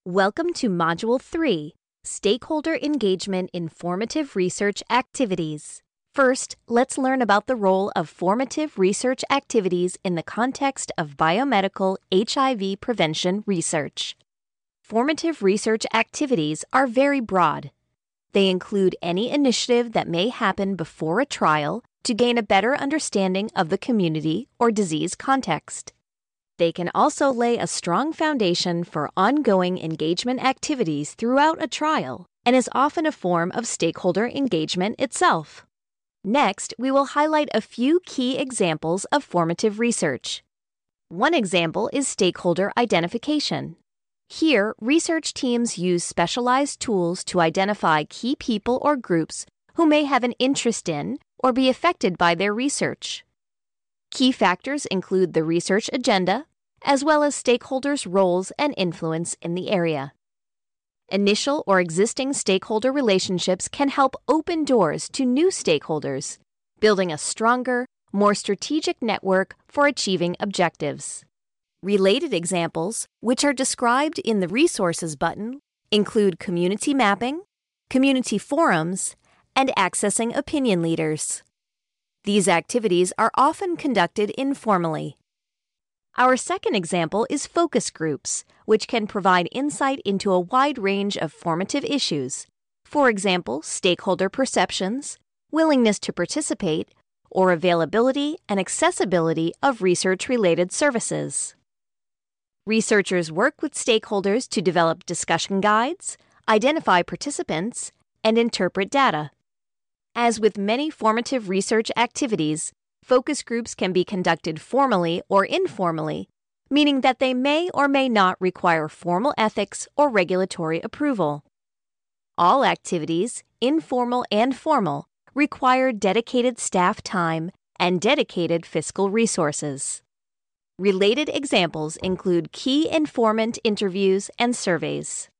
Welcome to Module 3, Stakeholder Engagement in Formative Research Activities. First, let's learn about the role of formative research activities in the context of biomedical HIV prevention research. Formative research activities are very broad. They include any initiative that may happen before a trial to gain a better understanding of the community or disease context. They can also lay a strong foundation for ongoing engagement activities throughout a trial and is often a form of stakeholder engagement itself. Next, we will highlight a few key examples of formative research. One example is stakeholder identification. Here, research teams use specialized tools to identify key people or groups who may have an interest in or be affected by their research. Key factors include the research agenda, as well as stakeholders' roles and influence in the area. Initial or existing stakeholder relationships can help open doors to new stakeholders, building a stronger, more strategic network for achieving objectives. Related examples, which are described in the Resources button, include community mapping, community forums, and accessing opinion leaders. These activities are often conducted informally. Our second example is focus groups, which can provide insight into a wide range of formative issues, for example, stakeholder perceptions, willingness to participate, or availability and accessibility of research-related services. Researchers work with stakeholders to develop discussion guides, identify participants, and interpret data. As with many formative research activities, focus groups can be conducted formally or informally, meaning that they may or may not require formal ethics or regulatory approval. All activities, informal and formal, require dedicated staff time and dedicated fiscal resources. Related examples include key informant interviews and surveys.